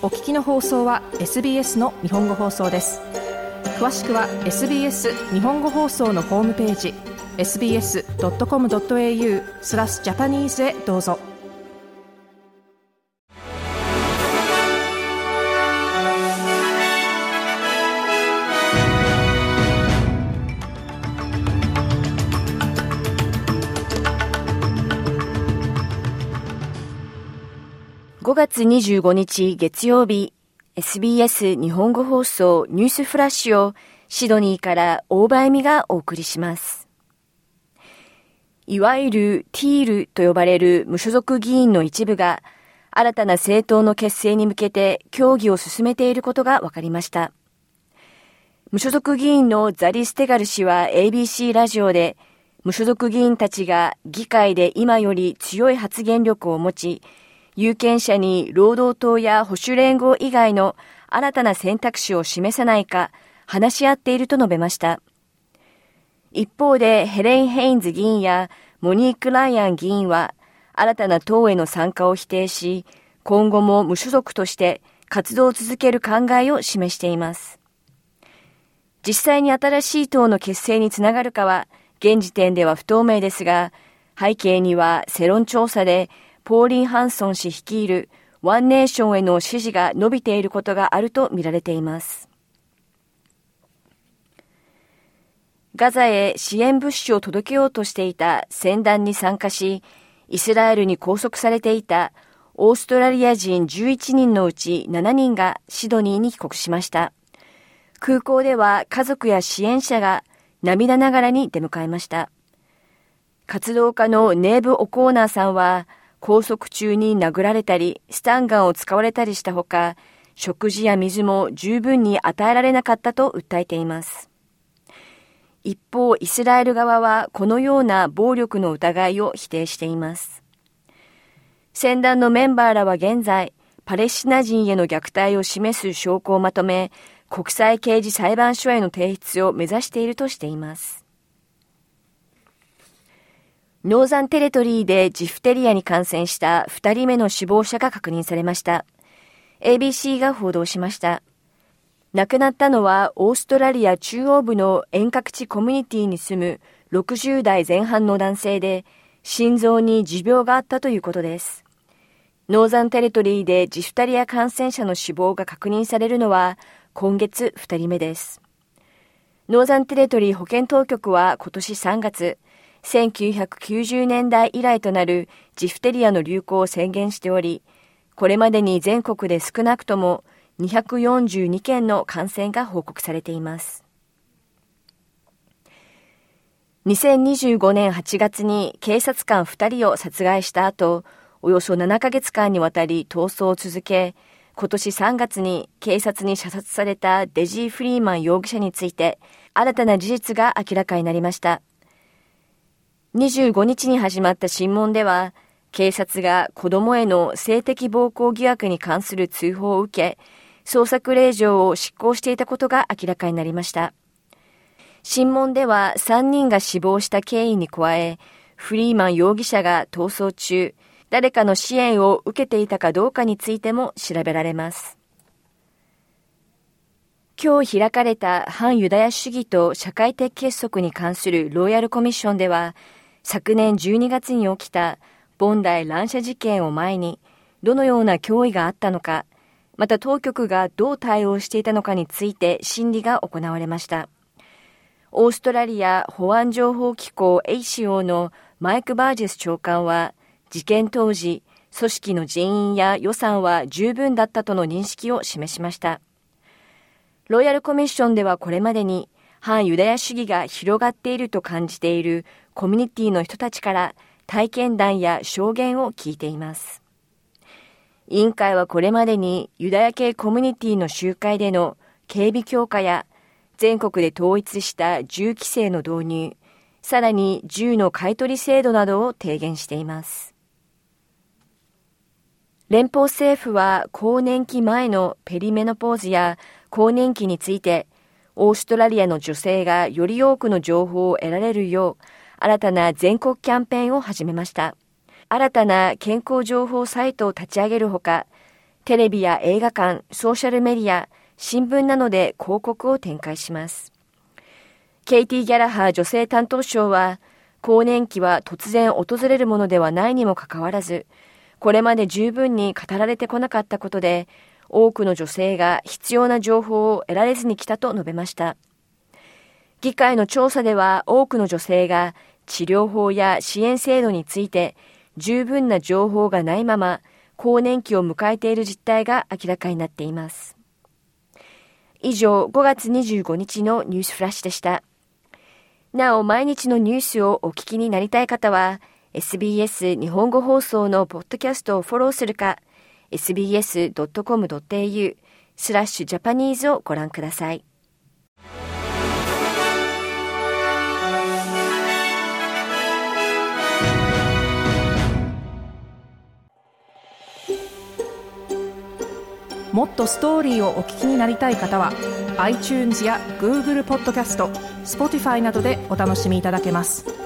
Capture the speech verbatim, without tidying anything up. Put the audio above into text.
お聞きの放送は エスビーエス の日本語放送です。詳しくは エスビーエス 日本語放送のホームページ エスビーエスドットコムドットエーユー スラスジャパニーズへどうぞ。 ごがつにじゅうごにち月曜日、エスビーエス 日本語放送ニュースフラッシュをシドニーから大場恵美がお送りします。いわゆるティールと呼ばれる無所属議員の一部が新たな政党の結成に向けて協議を進めていることが分かりました。無所属議員のザリ・ステガル氏は エービーシー ラジオで無所属議員たちが議会で今より強い発言力を持ち、有権者に労働党や保守連合以外の新たな選択肢を示さないか話し合っていると述べました。一方でヘレン・ヘインズ議員やモニーク・ライアン議員は新たな党への参加を否定し、今後も無所属として活動を続ける考えを示しています。実際に新しい党の結成につながるかは現時点では不透明ですが、背景には世論調査でポーリン・ハンソン氏率いるワンネーションへの支持が伸びていることがあると見られています。ガザへ支援物資を届けようとしていた船団に参加し、イスラエルに拘束されていたオーストラリア人じゅういちにんのうちななにんがシドニーに帰国しました。空港では家族や支援者が涙ながらに出迎えました。活動家のネーブ・オコーナーさんは、拘束中に殴られたり、スタンガンを使われたりしたほか、食事や水も十分に与えられなかったと訴えています。一方、イスラエル側はこのような暴力の疑いを否定しています。船団のメンバーらは現在、パレスチナ人への虐待を示す証拠をまとめ、国際刑事裁判所への提出を目指しているとしています。ノーザンテレトリーでジフテリアに感染したふたりめの死亡者が確認されました。エービーシー が報道しました。亡くなったのはオーストラリア中央部の遠隔地コミュニティに住むろくじゅうだいぜん半の男性で、心臓に持病があったということです。ノーザンテレトリーでジフテリア感染者の死亡が確認されるのは今月ふたりめです。ノーザンテレトリー保健当局は今年さんがつ、せんきゅうひゃくきゅうじゅうねんだい以来となるジフテリアの流行を宣言しており、これまでに全国で少なくともにひゃくよんじゅうにけんの感染が報告されています。にせんにじゅうごねんはちがつに警察官ふたりを殺害した後、およそななかげつかんにわたり逃走を続け、今年さんがつに警察に射殺されたデジー・フリーマン容疑者について、新たな事実が明らかになりました。にじゅうごにちに始まった審問では、警察が子供への性的暴行疑惑に関する通報を受け、捜索令状を執行していたことが明らかになりました。審問ではさんにんが死亡した経緯に加え、フリーマン容疑者が逃走中、誰かの支援を受けていたかどうかについても調べられます。今日開かれた反ユダヤ主義と社会的結束に関するロイヤルコミッションでは、昨年じゅうにがつに起きたボンダイ乱射事件を前にどのような脅威があったのか、また当局がどう対応していたのかについて審理が行われました。オーストラリア保安情報機構 エーシーオー のマイク・バージェス長官は、事件当時、組織の人員や予算は十分だったとの認識を示しました。ロイヤルコミッションではこれまでに反ユダヤ主義が広がっていると感じているコミュニティの人たちから体験談や証言を聞いています。委員会はこれまでにユダヤ系コミュニティの集会での警備強化や全国で統一した銃規制の導入、さらに銃の買い取り制度などを提言しています。連邦政府は更年期前のペリメノポーズや更年期について、オーストラリアの女性がより多くの情報を得られるよう、新たな全国キャンペーンを始めました。新たな健康情報サイトを立ち上げるほか、 テレビや映画館、ソーシャルメディア、新聞などで広告を展開します。ケイティ・ギャラハー女性担当相は、更年期は突然訪れるものではないにもかかわらず、これまで十分に語られてこなかったことで、多くの女性が必要な情報を得られずに来たと述べました。議会の調査では多くの女性が治療法や支援制度について十分な情報がないまま更年期を迎えている実態が明らかになっています。以上、ごがつにじゅうごにちのニュースフラッシュでした。なお、毎日のニュースをお聞きになりたい方は、エスビーエス 日本語放送のポッドキャストをフォローするか、エスビーエスドットコムドットエーユー スラッシュジャパニーズをご覧ください。 もっとストーリーをお聞きになりたい方は iTunes や Google ポッドキャスト、Spotify などでお楽しみいただけます。